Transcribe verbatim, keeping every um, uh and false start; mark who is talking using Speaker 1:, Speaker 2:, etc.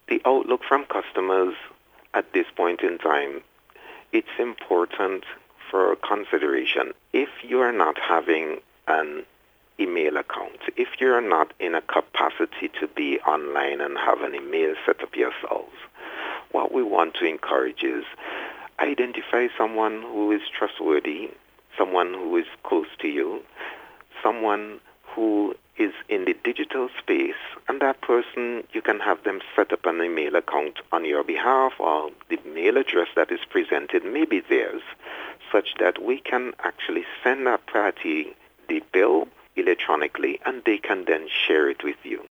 Speaker 1: the outlook from customers at this point in time, it's important for consideration. If you are not having an email account, if you're not in a capacity to be online and have an email set up yourselves, what we want to encourage is identify someone who is trustworthy, someone who is close to you, someone who is in the digital space, and that person, you can have them set up an email account on your behalf, or the mail address that is presented may be theirs, such that we can actually send that party the bill electronically, and they can then share it with you.